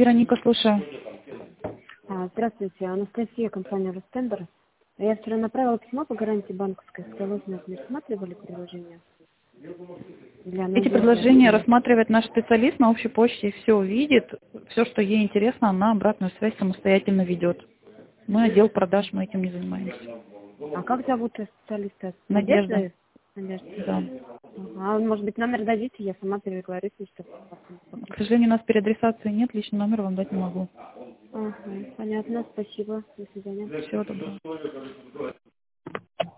Вероника, слушаю. Здравствуйте, Анастасия, компания Ростендер. Я вчера направила письмо по гарантии банковской. Сказала, что не рассматривали предложение. Эти предложения рассматривает наш специалист на общей почте, все увидит, все, что ей интересно, она обратную связь самостоятельно ведет. Мы отдел продаж, мы этим не занимаемся. А как зовут специалиста? Надежда. Надежда? Да. А может быть, номер дадите, я сама перевела рисую, что... К сожалению, у нас переадресации нет, личный номер вам дать не могу. Понятно, спасибо. До свидания. Всего доброго.